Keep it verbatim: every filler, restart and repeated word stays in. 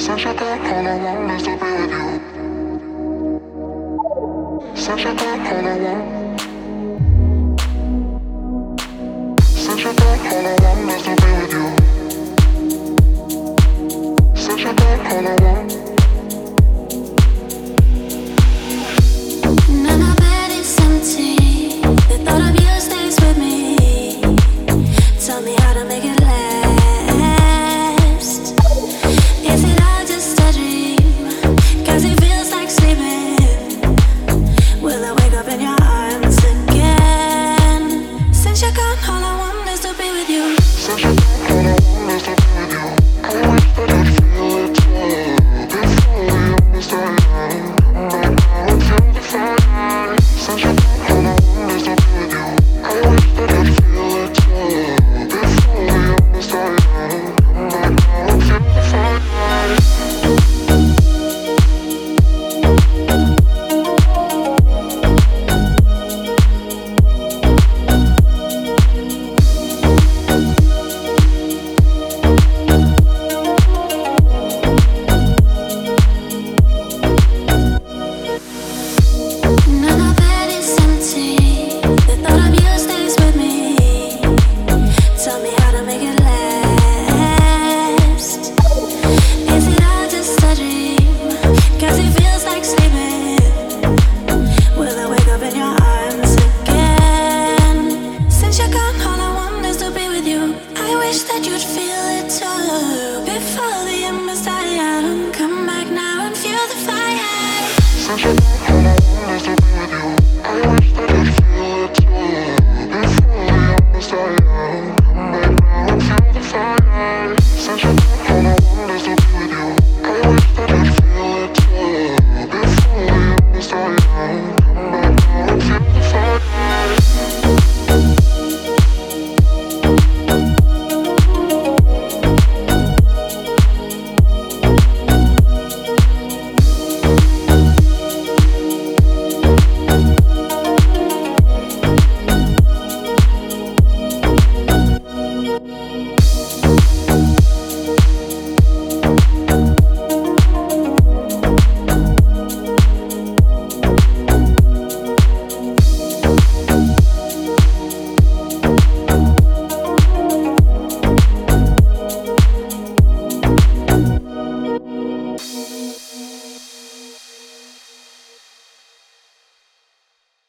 Since you got all I want is to be with you. Since you got all I want. Since you got all I want is to be with you. Since you got all I want. Now my bed is empty. The thought of you stays with me. Tell me how to make it last. Is it all just a dream? Cause it feels like sleeping. Will I wake up in your arms again? Since you're gone, all I want is to be with you. Since you got all I want is to be with you. I wish that I'd feel it too. Before we understand. Right now I feel the fire. Since you got all I want is to be with you. I wish that I'd feel it too. Before we understand. Right now I feel the fire. Now my bed is empty. The thought of you stays with me. Tell me how to make it last. Is it all just a dream? Cause it feels like sleeping. Will I wake up in your arms again? Since you're gone, all I want is to be with you. I wish that you'd feel it too. Before the embers die out, come back now and feel the fire. Since you got all I want is to be with you.